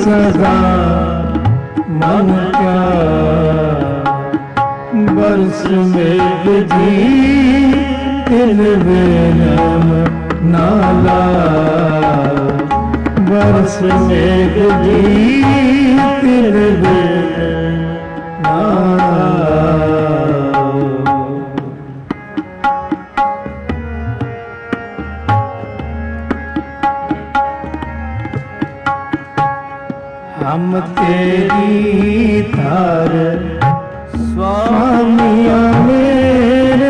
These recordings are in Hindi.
सदा मन क्या बरस में जी तिल बेनम नाला बरस में जी तिल बेनम नाला। हम तेरी धार स्वामिया मेरे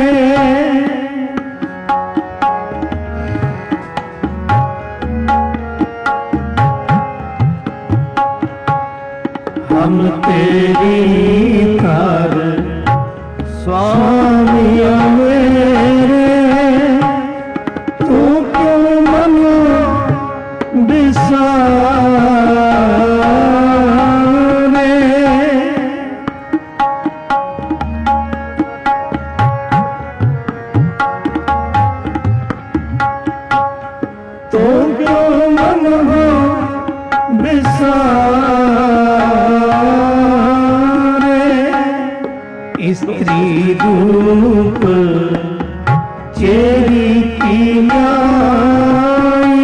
हम तेरी धार स्वामिया मेरे तू क्यों मन बिसारे तो क्यों मन हो बिसारे स्त्री रूप चेरी की न्याई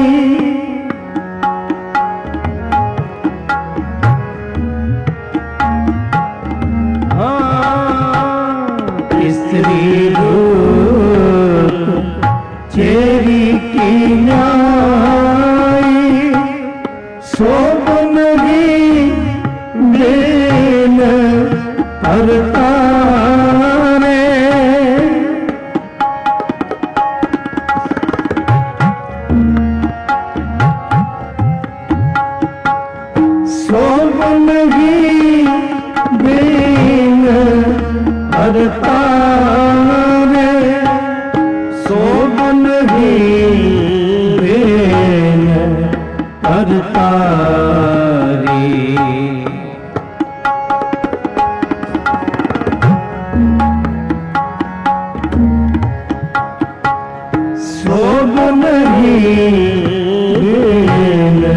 स्त्री रूप चेरी की न्याई शोभन ही बेन हरतारे शोभन ही बेन हरतारे शोभन ही बेन हरतारी शोभन ही बेन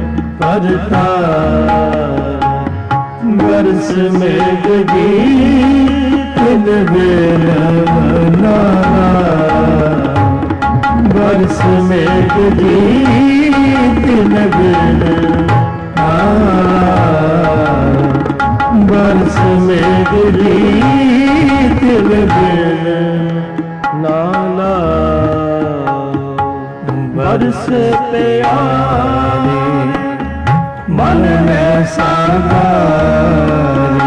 हरतारी बरस में जी तिल बेनम नाला बरस में जी तिल बेनम बरस में जी तिल बेनम नाला बरस पे आए मन में सागारे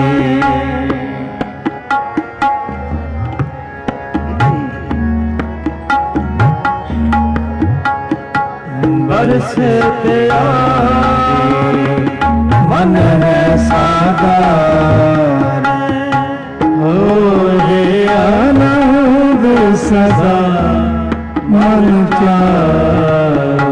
बरस पे आए मन में सागारे हो रे आनंद सदा मन चारो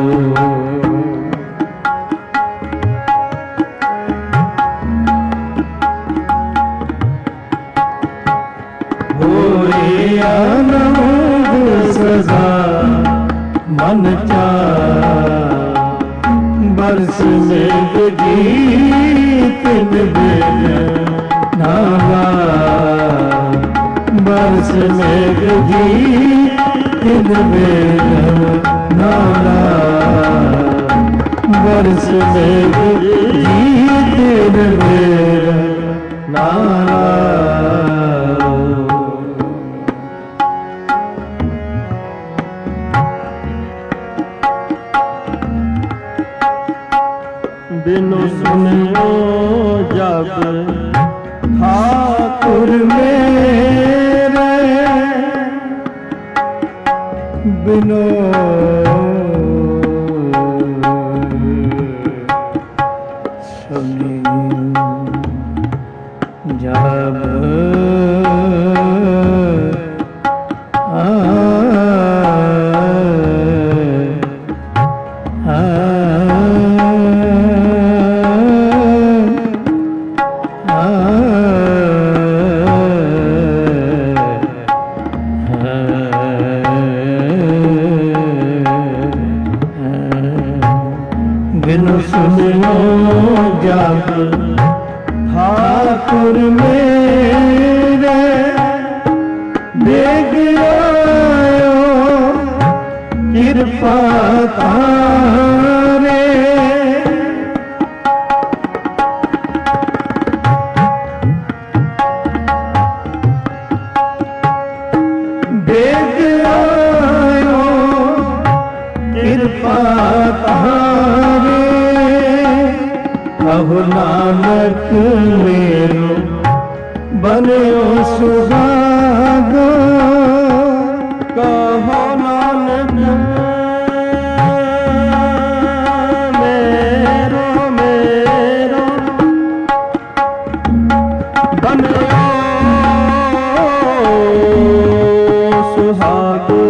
आनंद सदा मन चारो बरस में जी तिल बेनम नाला बरस में जी तिल बेनम नाला बरस में जी तिल बेनम नाला। बिनु सुनो जब ठाकुर मेरे बिनु सुने जब सुनो जब ठाकुर मेरे देख आयो कृपा तारे देख आयो कृपा तारे कहो नानक मेरो बनो सुहागो कहो नानक मेरो मेरो बनो सुहागो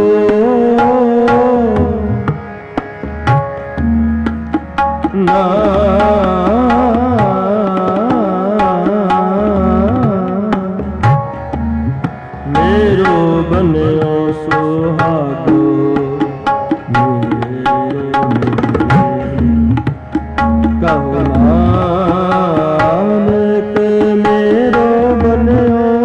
ना मेरो बनो सुहागो कहो नानक मेरो बनो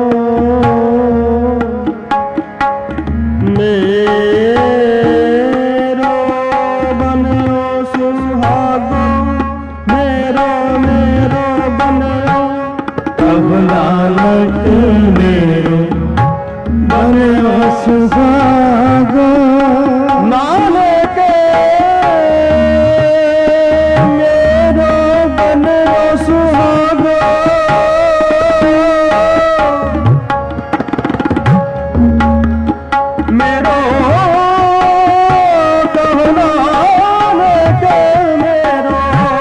मेरो बनो सुहागो मेरो मेरो बनो कहो नानक मेरो बनो सुहागो नानक मेरो बनो सुहागो मेरो कहो नानक मेरो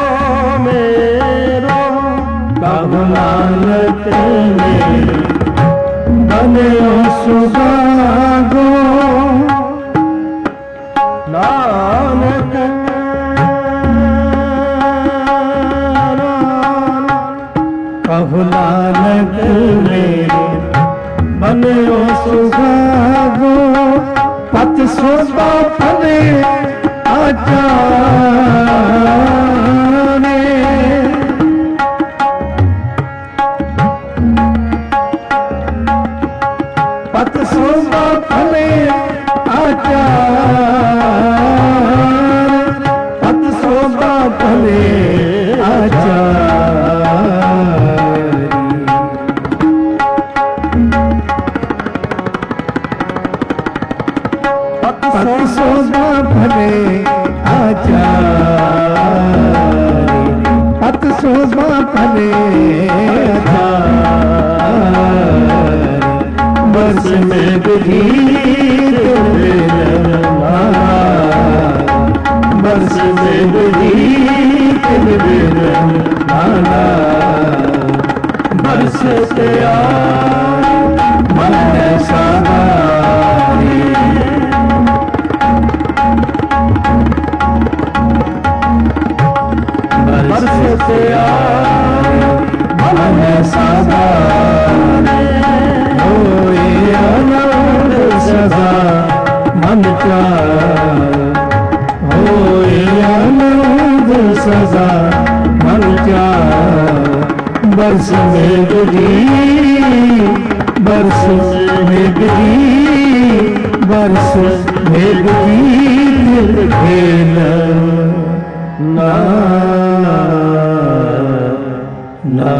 मेरो कहो नानक मेरो बनो सुहागो नानक कहो नानक मेरो बनो सुहागो पत सोबा फले आचारे पत सोबा फले आचार पत सोबा फले आचार पत सोबा फले आचार पत सोबा फले आचार बरस में गीत बरस में गीत नाना बरस से मन सारी बरस से मन सारी आनंद सदा मन का होए आनंद सदा मन का बरस में गिरी बरस में गिरी बरस में गीत खेल ना ना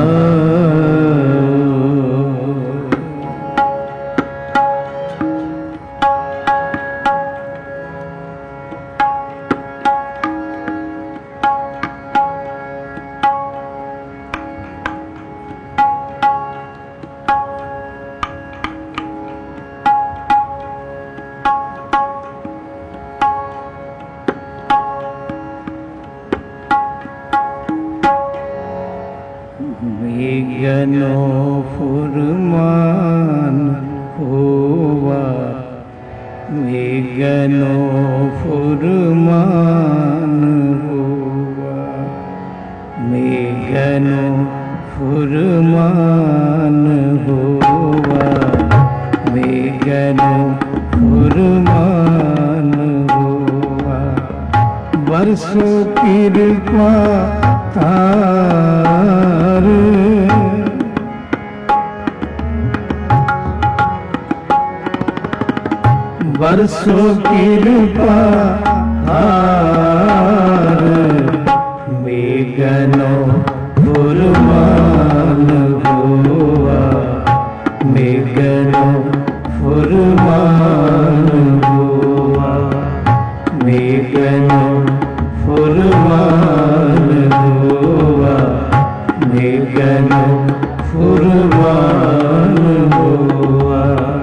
गनो फुरमान हुआ गनो फुरमान हुआ गनो फुरमान हुआ गनो फुरमान हुआ बरसो कृपा तार बरसो कृपा तार मेघनो फुरमान हुआ मेघनो फुरमान हुआ मेघनो फुरमान हुआ मेघनो फुरमान हुआ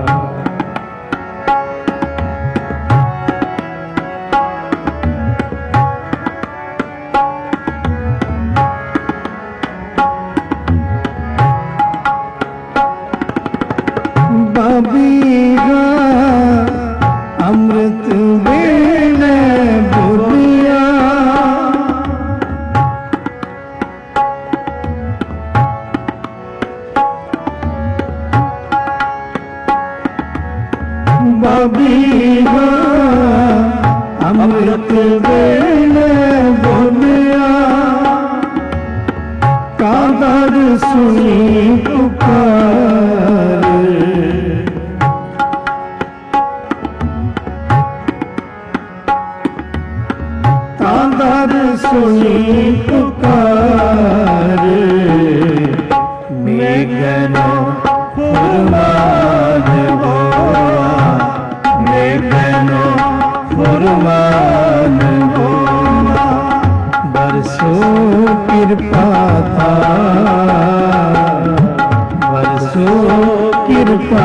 बबीगा अमृत वेले बुलिया बबीगा अमृत वेले बुलिया कादर सुनी पुकार कादर सुनी पुकार मेघनो फुरमान हुआ मेघनो फुरमान हुआ बरसो कृपा तार बरसो कृपा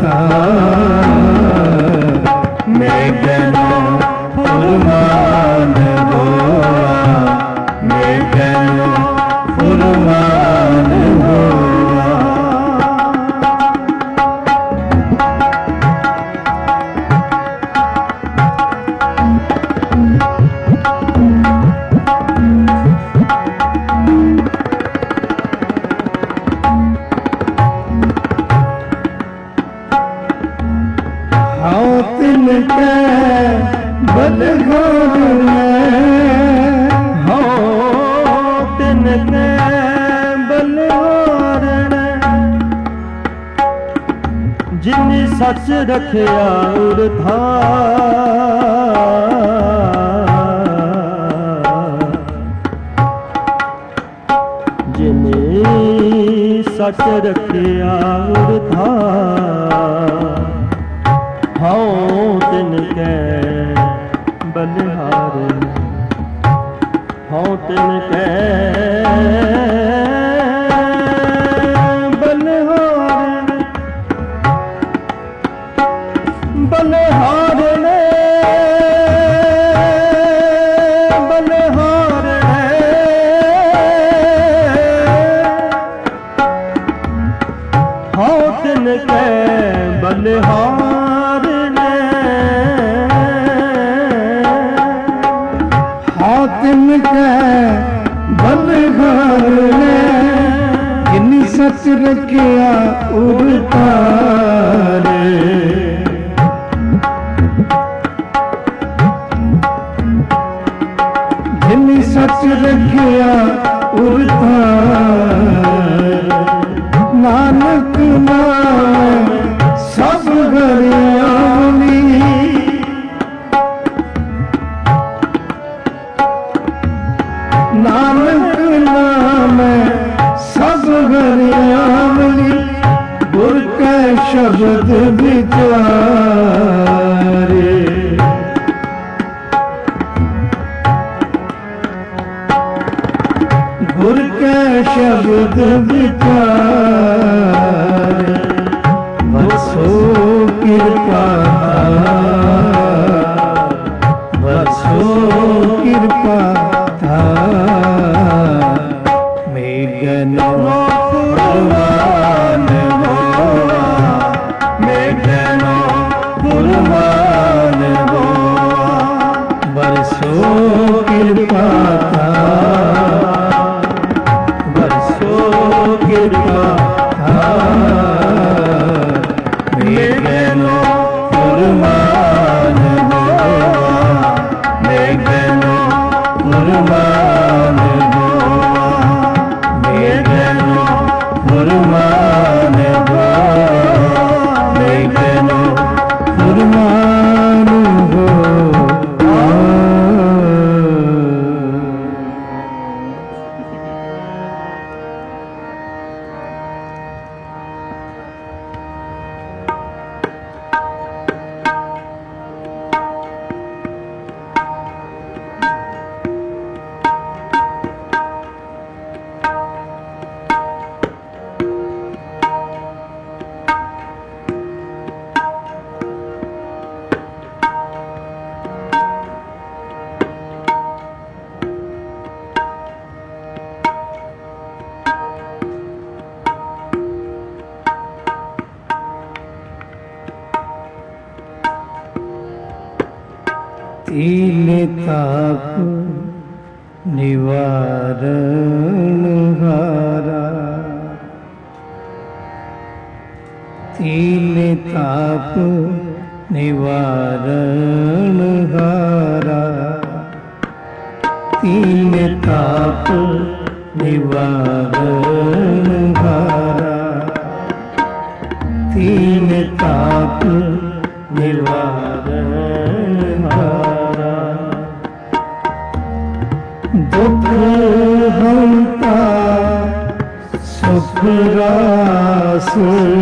तार मेघनो फुरमान हुआ मेघनो फुरमान हुआ तिनके बलघोर हो तिनके बलघोर जिन सच रखिया उर्धा जिन सच रखिया उर्धा हाँ तिनके बलिहार हाँ तिनके बलिहार बलिहार ने बलिहार हाँ तिनके बलिहार तिनके बलघर जिन सच रखिया उतार जिन सच रखिया उतार नानक नाम सब गरियावली नानक नाम सब गरियावली गुर के शब्द विचारे गुर के शब्द विचारे बरसो कृपा बरसो कृपा मेघनो फुरमान हुआ मेघनो फुरमान हुआ बरसो कृपा बरसो कृपा मेघनो फुरमान हुआ मेघनो तीन ताप निवारण हारा, तीन ताप निवारण हारा, तीन ताप निवारण हारा, तीन ताप निवारण हारा, दुख हंता सुख रास,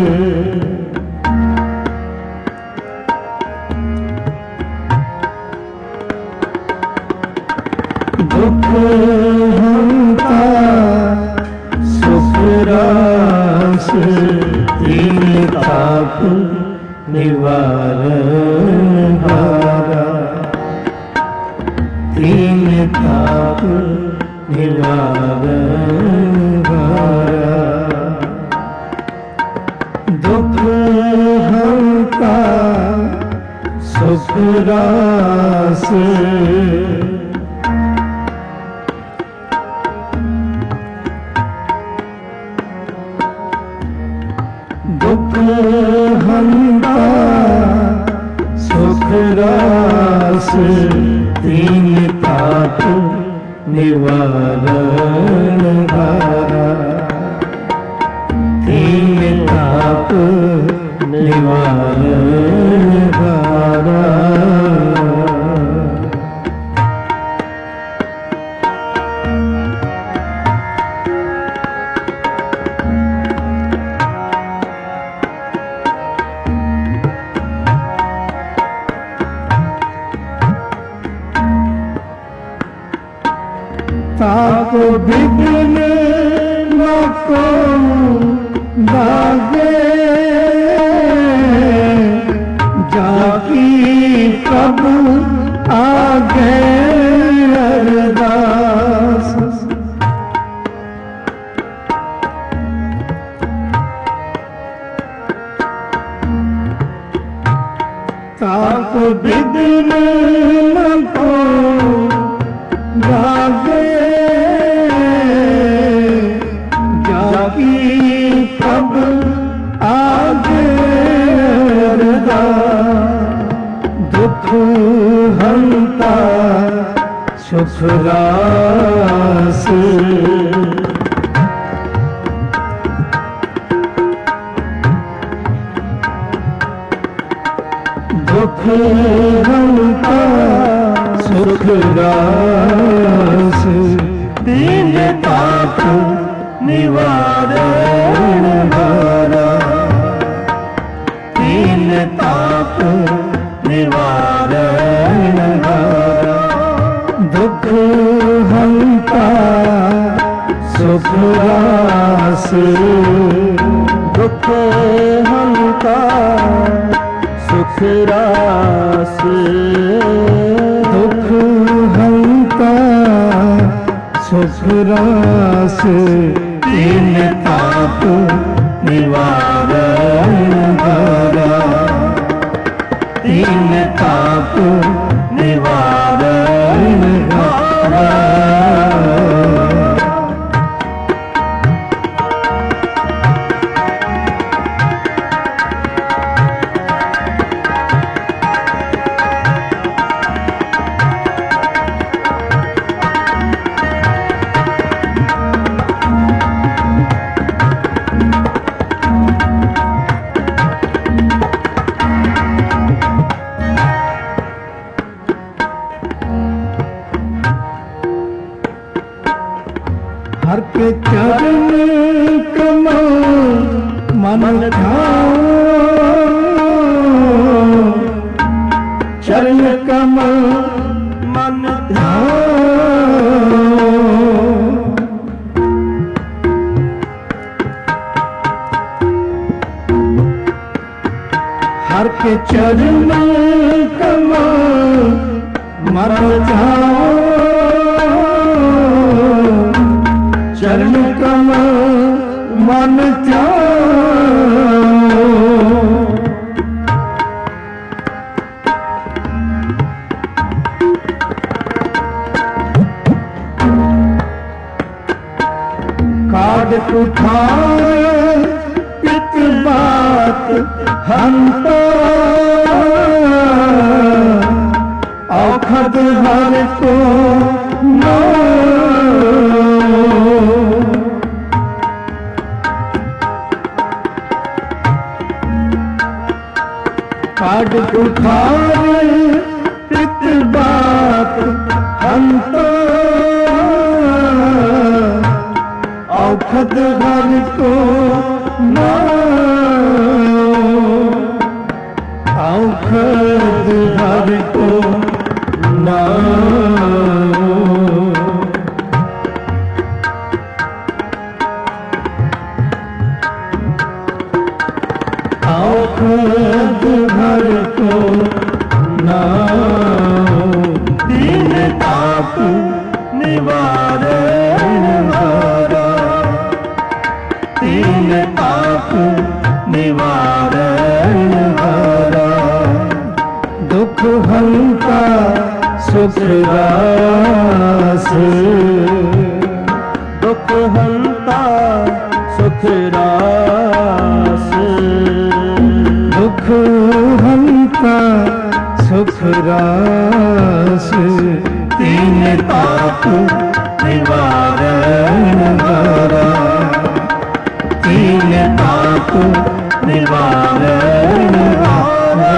दुख हंता सुख रास, तीन ताप निवारण हारा, तीन ताप निवारण हारा, दुख हंता सुख रास, दुख हंता सुख रास, तीन ताप निवारण हारा, तीन ताप निवारण हारा। ताप विघ्न न को लागे, जाकी कब आगे अरदास, ताप विघ्न न को लागे, जाकी कब आगे अरदास, दुख हंता सुख रास, दुख हंता सुख रास, तीन ताप निवारण हारा, तीन ताप निवारण हारा, दुख हंता सुख रास, दुख हंता सुख रास, दुख हंता सुख रास, तीन ताप निवारण हारा, तीन ताप निवारण हारा। हर के चरण कमल मन ध्यान, चरण कमल मन ध्यान, हर के चरण कमल मन ध्यान, चरण कमल मन ध्यान, कुठार पित बात हंता औखद हर को काट कुठार पित बात हंता औखद हर को औखद हर को औखद हर को दीन ताप निवारण हारा दीन ताप निवारण हारा दुख हंता सुख रास दुख हंता सुख रास दुख हंता सुख रास तीन ताप निवारण हारा तीन ताप निवारण हारा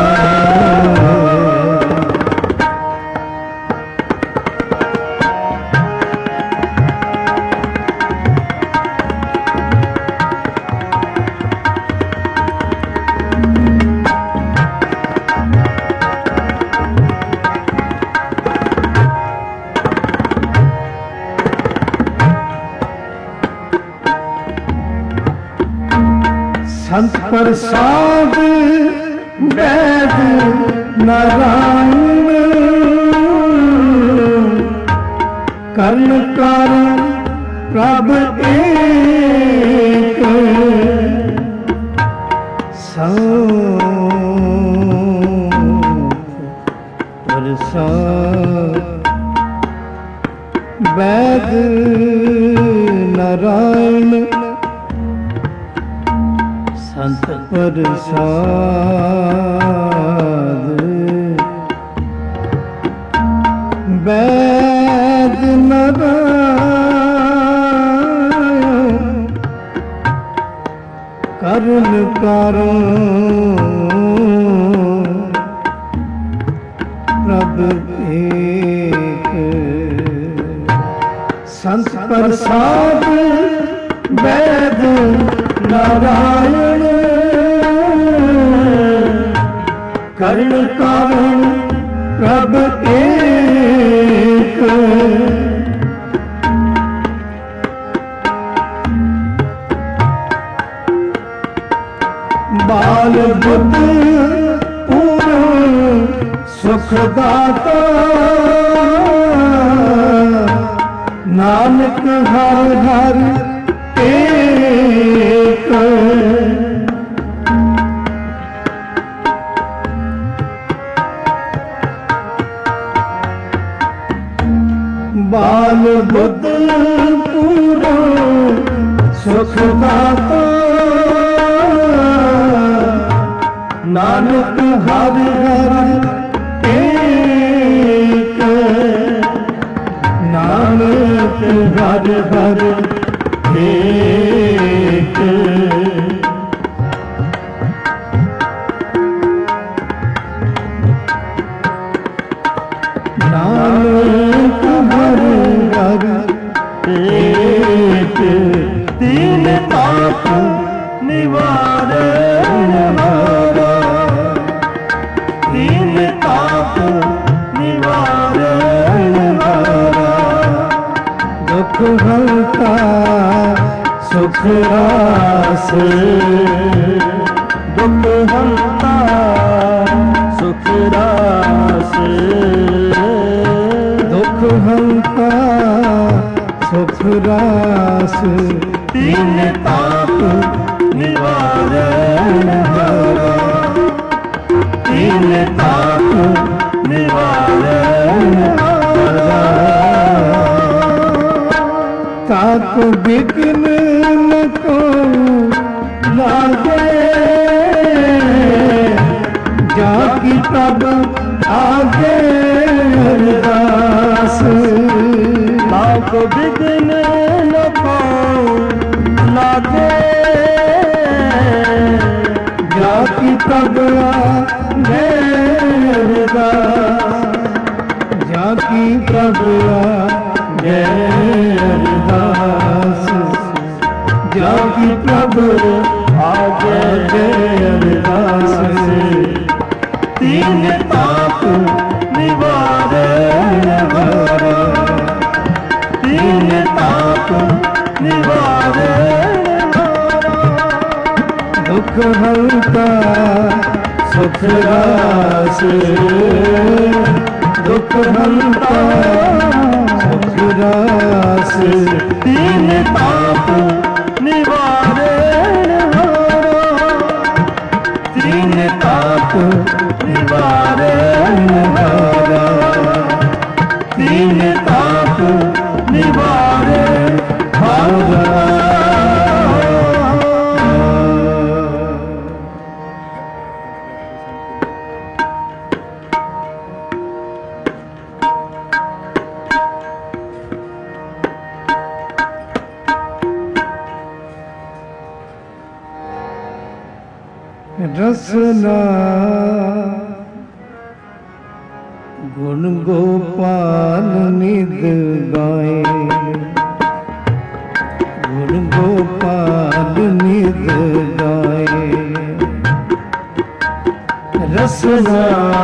संत प्रसाद वैद नारायण कर्ण कारण प्रभ एक प्रसाद वैद नारायण संत प्रसाद वैद नारायण कर्ण कारण प्रभ एक संत प्रसाद वैद नारायण कर्ण कारण प्रभ एक बाल बुद्ध पूर्ण सुखदाता नानक हर हर एक बाल बुद्ध पूरा सुखदाता नानक हर हर एक नानक हर हर एक नानक हर हर एक तीन ताप निवारण हारा तीन ताप निवारण हारा दुख हंता सुख रास दुख हंता सुख रास दुख हंता सुख रास तीन ताप निवारण हारा तीन ताप निवारण हारा ताप विघ्न न जाकी तब आगे अरदास लाख विघ्न न पाऊं लागे जाकी तब आगे अरदास जाकी तब आगे अरदास जाकी तब आगे अरदास तीन ताप निवारे तीन ताप निवारे दुख हल्का सुख रास दुख हल्का सुख रास तीन ताप निवारे तीन ताप निवारे तीन ताप निवारे रसना गुण गोपाल निध गाए गुण गोपाल निध गाए रसना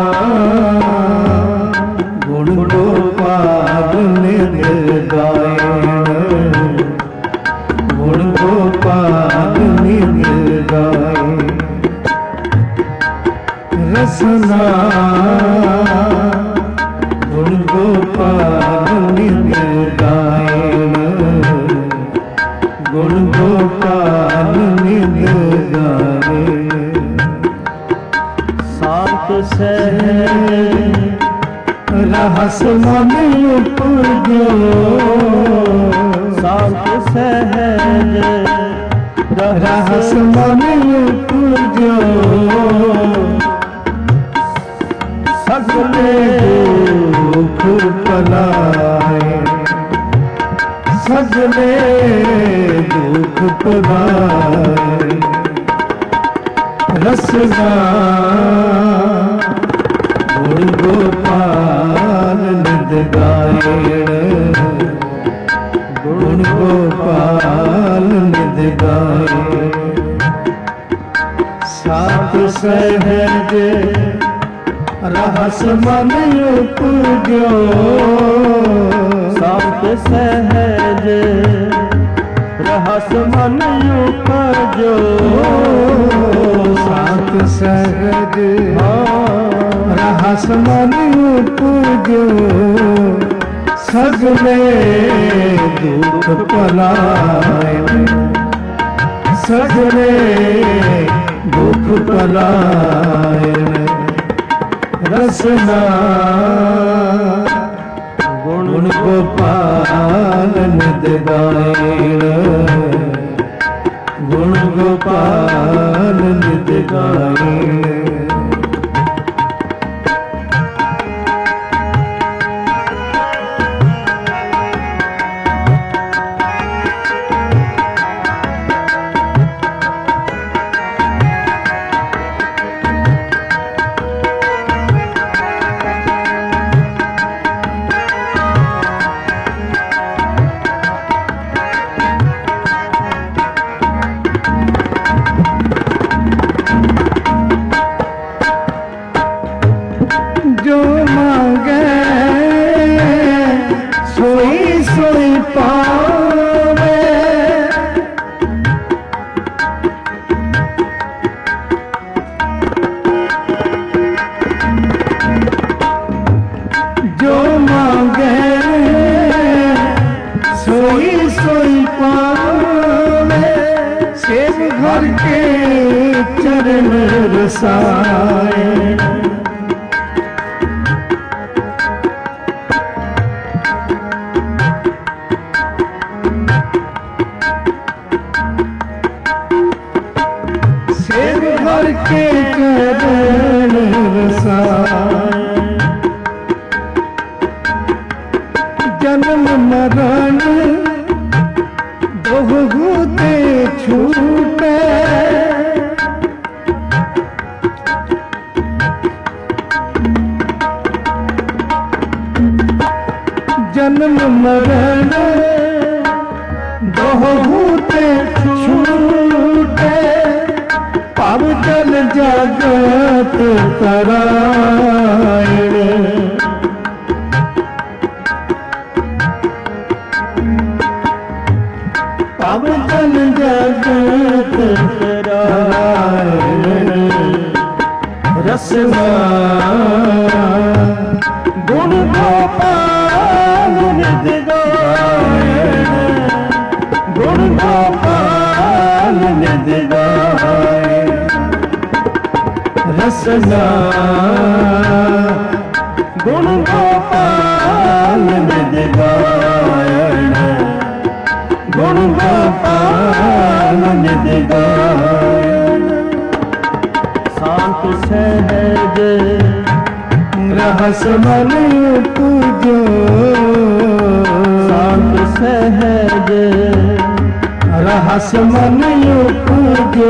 गुण गोपाल निध गाए गुण गोपाल निध गाए रसना गुण गोपाल निध गायन गुण गोपाल निध गाए शांत सहज रहस मन उपजो शांत सहज रहस मन उपजो सगले दुख पलाए सगले दुख पलाए रसना गुण गोपाल निध गायण गुण गोपाल निध गाए सात सहज रहस मन उपजो शांत सहज रहस मन उपजो सात सहज रहस मन उपजो सगले दुख पलाए सगले दुख पलाए रसना गुण गोपाल निध गायण गुण गोपाल निध गायण जो मांगे सोई सोई पावे जो मांगे सोई सोई पावे सेव घर के चरण रसाए सेव घर के चरण रसाए जन्म मरण दोहु ते छूटे, जन्म मरण दोहु ते छूटे, पाव जल जगत तरायण, पाव जल जगत तरायण, रसना गुण गोपाल नित गायण, गुण गोपाल नित गायण, रसना गुण गोपाल नित गायण, गुण गोपाल नित गायण, शांत सहज रहस मन पूजो, शांत सहज रहस मन पूजो,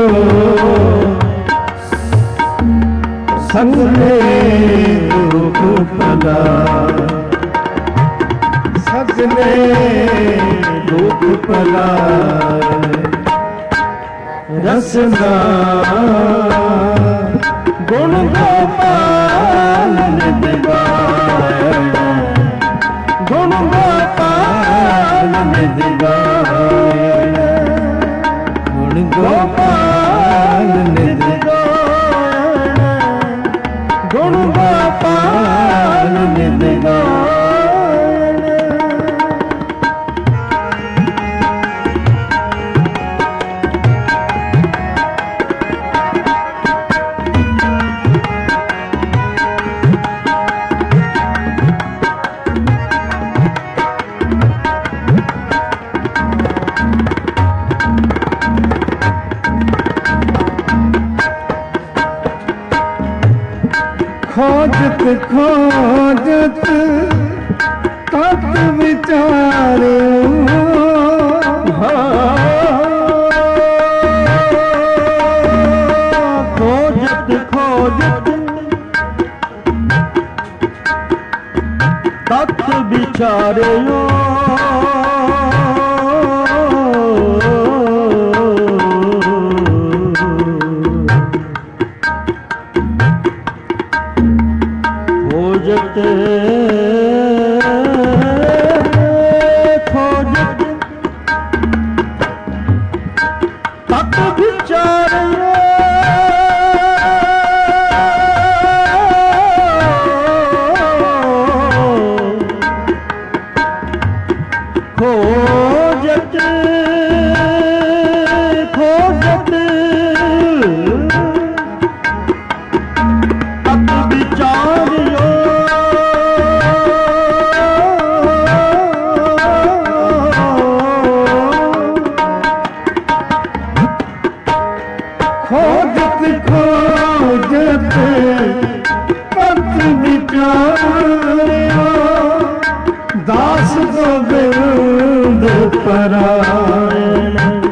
संग में दुख पला, संग में दुख पला, रसना गुण गोपाल नित गायण, गुण गोपाल नित गायण, गुण गोपाल नित गायण, गुण गोपाल नित गायण। खोजत खोजत तत विचारे, खोजत खोजत तत् विचारे, खोजत खोजत तत् विचारे, खोजत खोजत तत् विचारियो, खोजत खोजत तत विचारे, दास गोविंद परायण,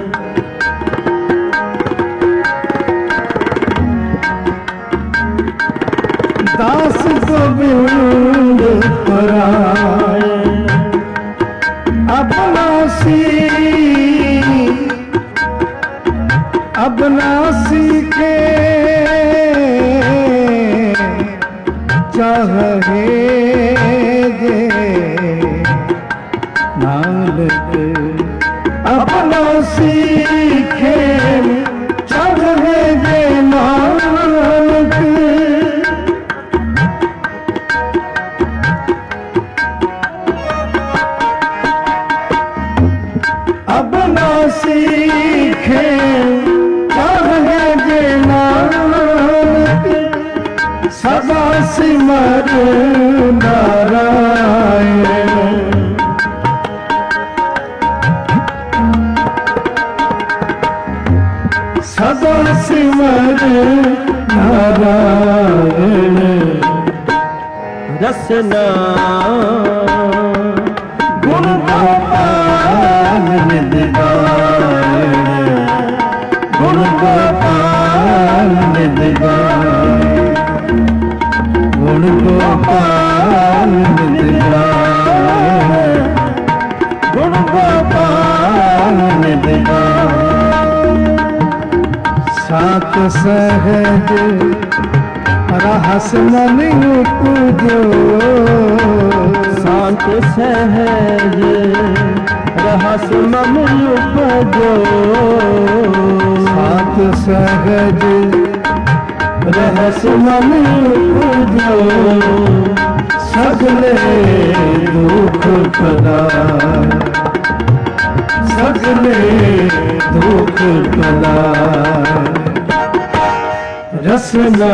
दास गोविंद परायण, अपना सीखे चाहे जे नानक, अपना सीखे चाहे जे नानक, अपना सीखे चाहे जे नानक, सदा सिमर नारायण, सदा सिमर नारायण, रसना सहज रहस मन उपजो, शांत सहज रहस मन उपजो, शांत सहज रहस मन उपजो, सगले दुख पलाय, सगले दुख पलाय। रसना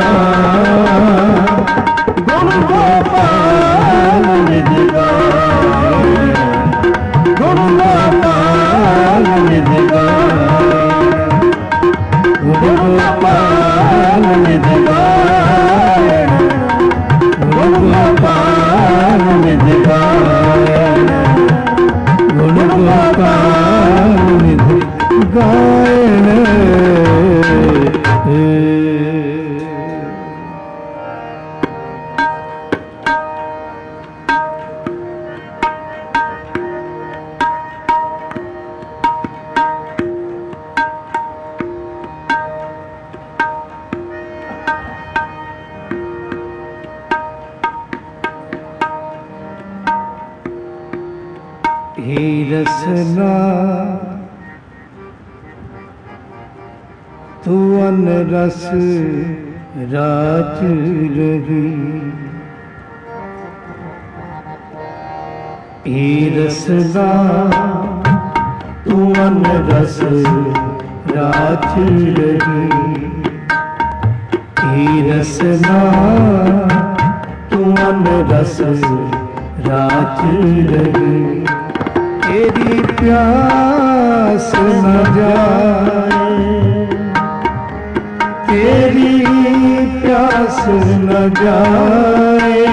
गुण गोपाल निधि गाए, गुण गोपाल निधि गाए, गुण गोपाल निधि गाए, गुण गोपाल निधि गाए, गुण गोपाल निधि गायन। हे रसना तू अनरस राज रही, हे रसना तू अनरस राज रही, हे रसना तू अनरस राज रही। तेरी प्यास न जाए, तेरी प्यास न जाए,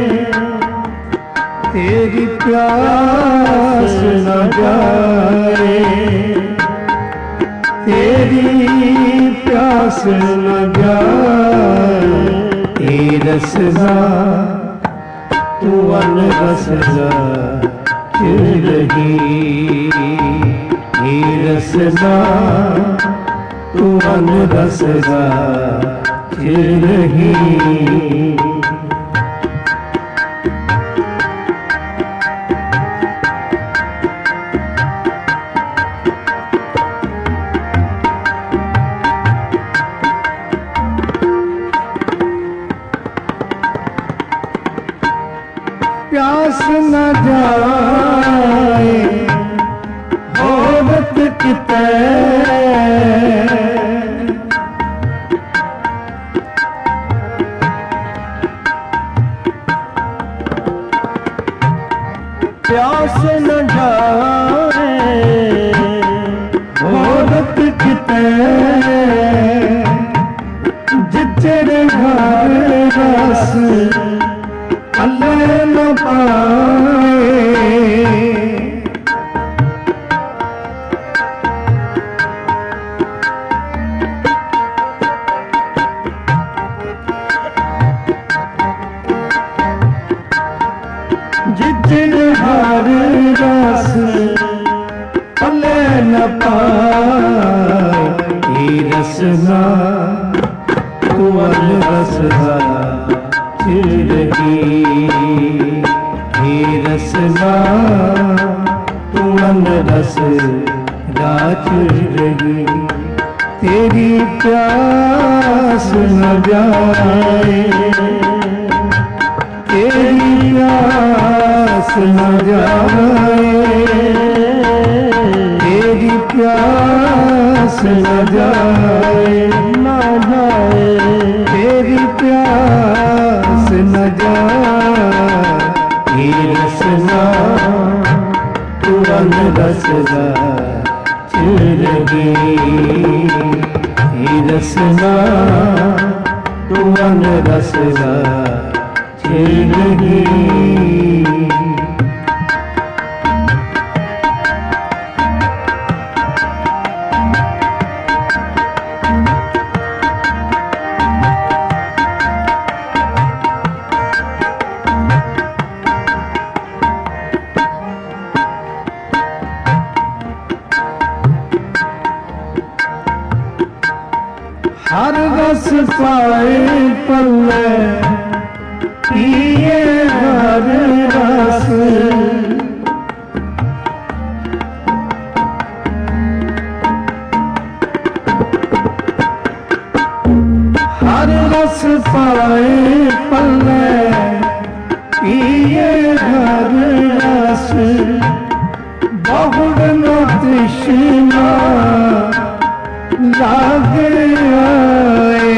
तेरी प्यास न जाए, तेरी प्यास न जाए। हे रसना तू अनरस रही, हे रसना तू अनरस रही। प्यास न जाए होवत किते, प्यास न जाए होवत किते, जिचर घर रस अल्लाह न पाए। जितन हर रस अल्लाह न पाए। हे रसना तू अनरस रही, हे रसना तू अनरस राज रही। तेरी प्यास न जाए, तेरी प्यास न जाए, तेरी प्यास न जाए, न जाए, तेरी प्यास न जाए। हे रसना तू अनरस रही, हे रसना तू अनरस रही। हर रस पाए पल्ले पिए हर रस हर रस पाए पल्ले पिए हर रस बहुड़ न तृष्णा लागे आए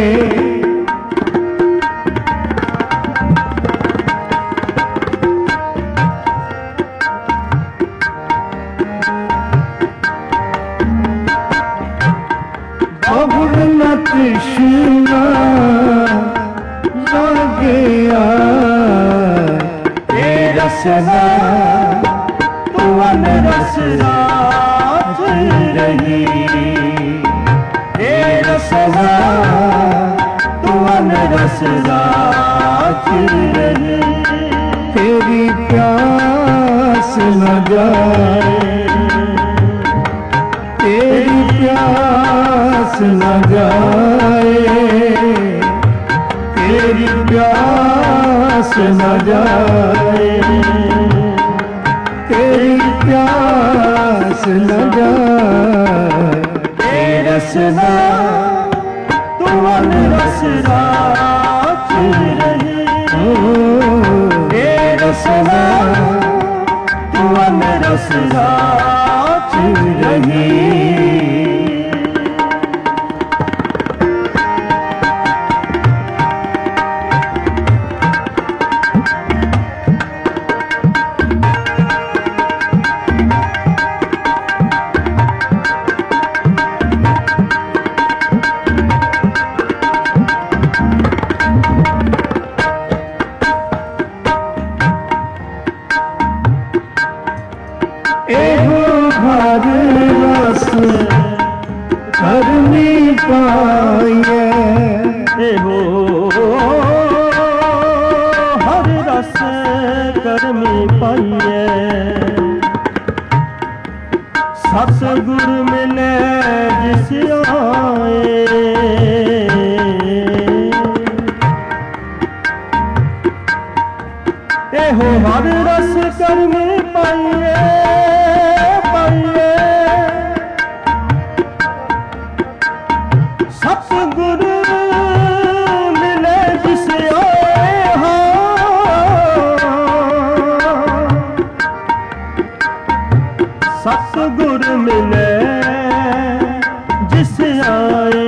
बहुड़ न तृष्णा लागे आए रसना तुअन रस राज रही रसना तुअन रस राज रही तेरी प्यास न जाए तेरी प्यास न जाए तेरी प्यास न जाए तेरी प्यास न जाए रसना तुअन रस राज रही रसना तुअन रस राज रही हर रस करनी पाइए हो हर रस करनी पाइए सतगुर मिले जिस आए हो हर रस करनी पाइए सतगुरु मिले जिसे आए हो सतगुरु मिले जिसे आए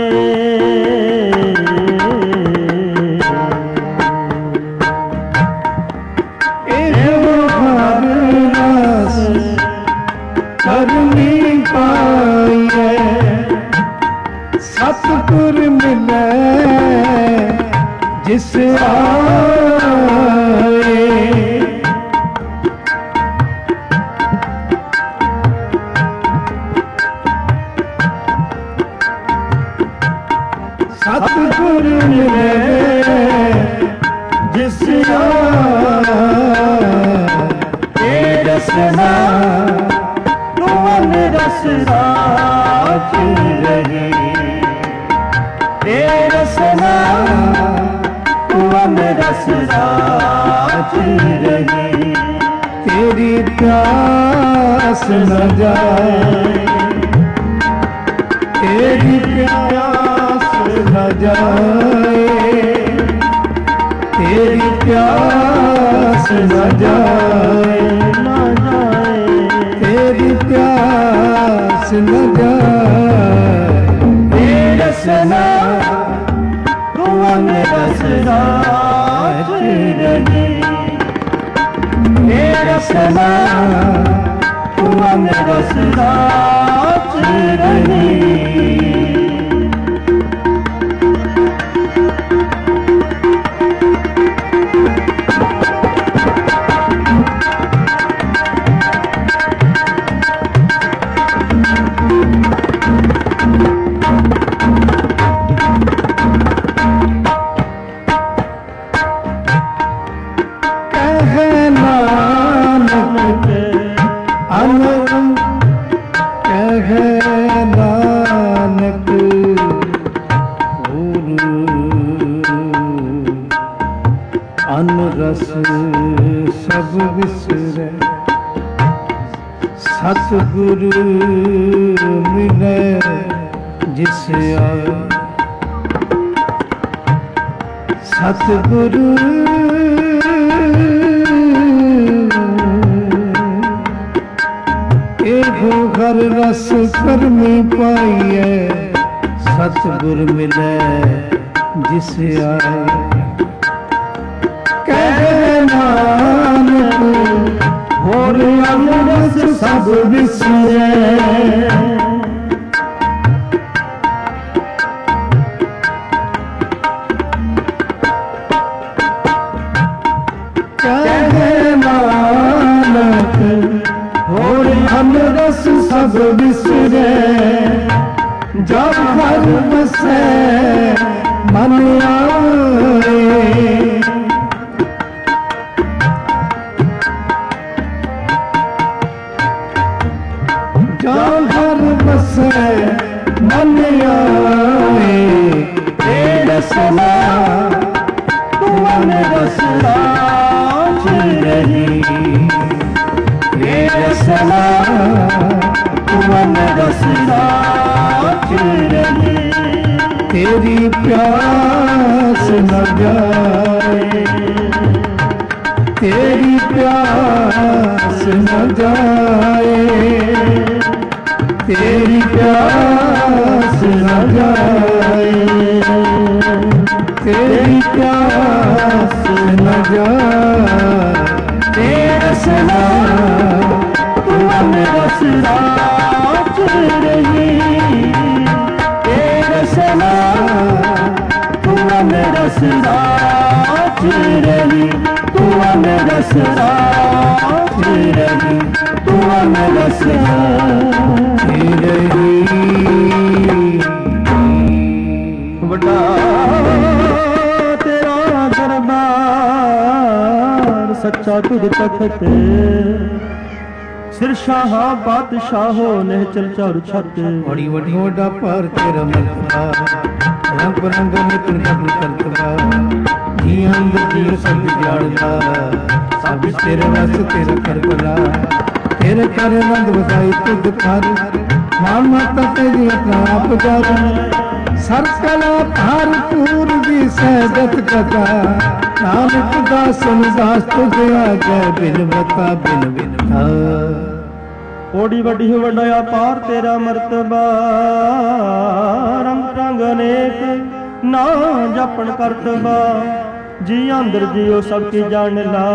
हर रस करनी पाइए सतगुर मिले जिस आए सतगुर मिले जिस आए रसना तुअन रस राज रही रसना तुअन रस राज रही तेरी प्यास न जाए तेरी प्यास न जाए तेरी प्यास न जाए तेरी प्यास न जाए रसना तुअन रस राज रही रसना तुअन रस राज रही ਸਤਿਗੁਰੂ ਮਿਲੇ ਜਿਸ ਆਏ, ਸਤਿਗੁਰੂ ਇਹੋ ਹਰ ਰਸ ਕਰਮੀ ਪਾਈਐ, ਸਤਿਗੁਰ ਮਿਲੇ ਜਿਸ ਆਏ। ਕਹਿ ਨਾਨਕ ਹੋਰ ਅੰਮ੍ਰਿਤ ਸਭ ਵਿਸਰੈ, ਅੰਮ੍ਰਿਤ ਸਭ ਵਿਸਰੈ, ਜਬ ਹਰ ਵਸੈ ਮਨ ਆਏ। ਜਬ ਹਰ ਵਸੈ ਮਨ ਆਏ, ਏ ਰਸਨਾ ਤੁਮਨ ਰਸਨਾ ਚ ਰਹੀ, ਰਸਨਾ ਤੁਮਨ ਰਸਨਾ ਚ ਰਹੀ, ਤੇਰੀ ਪਿਆਸ ਨ ਜਾਏ, ਤੇਰੀ ਪਿਆਸ ਨ ਜਾਏ, ਤੇਰੀ ਪਿਆਸ ਨ ਜਾਏ, ਤੇਰੀ ਪਿਆਸ ਨ ਜਾਏ। ਰਸਨਾ ਤੁਮਨ ਰਸਨਾ ਚ ਰਹੀ, ਏ ਰਸਨਾ ਤੁਮਨ ਰਸਨਾ ਚ ਰਹੀ, ਤੁਮਨ ਰਸਨਾ ਚ ਰਹੀ, ਤੁਮਨ ਰਸਨਾ ਚ ਰਹੀ। ਵੱਡਾ ਤੇਰਾ ਦਰਬਾਰ ਸੱਚਾ ਤੁਧ ਤਖਤ, ਸਿਰ ਸ਼ਾਹਾਂ ਬਾਦਸ਼ਾਹੋ ਨਿਹਚਲ ਚੌਰ ਛੱਤ। ਬੜੀ ਵੱਡਾ ਭਾਰ ਤੇਰਾ ਮਰਤਬਾ, ਰੰਗ ਬਰੰਗ ਨਿਕਲ ਕਬਲ ਕਰਤਬਾ, ਜੀਆਂ ਅੰਦਰ ਜੀਉ ਸਭ ਜਾਣਦਾ, ਸਭ ਤੇਰੇ ਵਸ ਤੇਰਾ ਕਰ ਭਲਾ, ਤੇਰੇ ਕਰ ਨੰਦ ਵਸਾਈ ਤੁਧ ਕਰ, ਮਾਨ ਮਾਤਾ ਤੇਰੀ ਆਪਣਾ ਆਪ ਜਰ, ਸਰ ਕਲਾ ਭਰਪੂਰ ਦੀ ਸਹਿਜਤ ਕਥਾ, ਨਾਨਕ ਦਾਸਨ ਦਾਸ ਤੁਝ ਆਗੇ ਬਿਨਵਤਾ ਬਿਨਵਤਾ। ਓਡੀ ਵੱਡੀ ਵੱਡਾ ਪਾਰ ਤੇਰਾ ਮਰਤਬਾ, ਰੰਗ ਰੰਗ ਅਨੇਕ ਨਾ ਜਪਣ ਕਰਤਬਾ, ਜੀ ਅੰਦਰ ਜੀਓ ਸਭ ਕੀ ਜਾਣ ਲਾ,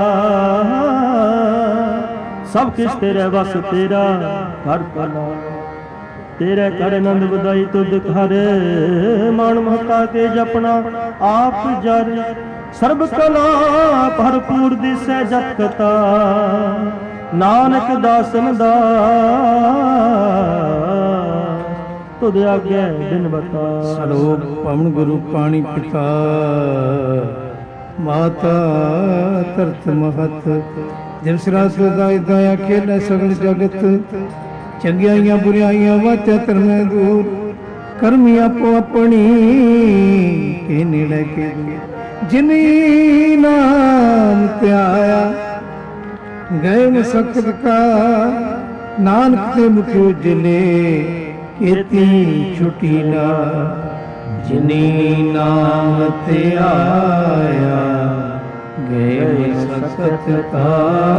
ਸਭ ਕਿਸ ਤੇਰੇ ਵਸ ਤੇਰਾ ਕਰ ਭਲਾ, ਤੇਰੇ ਕਰ ਆਨੰਦ ਵਧਾਈ ਤੁਧ ਘਰ, ਮਾਣ ਮਹਤਾ ਕੇ ਜਪਣਾ ਆਪ ਜਰ, ਸਰਬ ਕਲਾ ਭਰਪੂਰ ਦਿਸੈ ਜਤ ਕਥਾ, ਨਾਨਕ ਦਾਸਨ ਦਾਸ ਤੁਧ ਆਗੇ ਬਿਨ ਬਤਾ। ਸਲੋਕ ਪਵਨ ਗੁਰੂ ਪਾਣੀ ਪਿਤਾ, ਮਾਤਾ ਤਰਤ ਮਹਤ, ਜਿਵ ਸਿਰਾ ਸਦਾਇ ਦਇਆ ਖੇਲੇ ਸਗਲ ਜਗਤ, ਚੰਗਿਆਈਆਂ ਬੁਰਾਈਆਂ ਵਾਚੈ ਧਰਮੈ ਦੂਰ, ਕਰਮੀ ਆਪੋ ਆਪਣੀ ਕੇ ਨੇੜੇ ਕੇ, ਜਿਨੀ ਨਾਮ ਧਿਆਇਆ ਗਏ ਮਸਕਤ ਕਾ, ਨਾਨਕ ਤੇ ਮੁਖ ਉਜਲੇ ਕੀਤੀ ਛੁਟੀ ਨਾ, ਜਿਨੀ ਨਾਮ ਧਿਆਇਆ ਗਏ ਮਸਕਤ ਕਾ,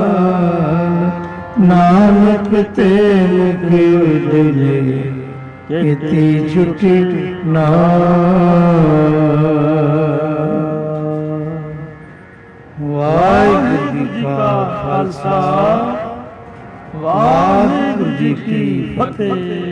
ਨਾਨਕ ਤੇ ਮੁਖ ਉਜਲੇ ਕੀਤੀ ਛੁਟੀ ਨਾ। ਵਾਹਿਗੁਰੂ ਜੀ ਕਾ ਖਾਲਸਾ, ਵਾਹਿਗੁਰੂ ਜੀ ਕੀ ਫਤਿਹ।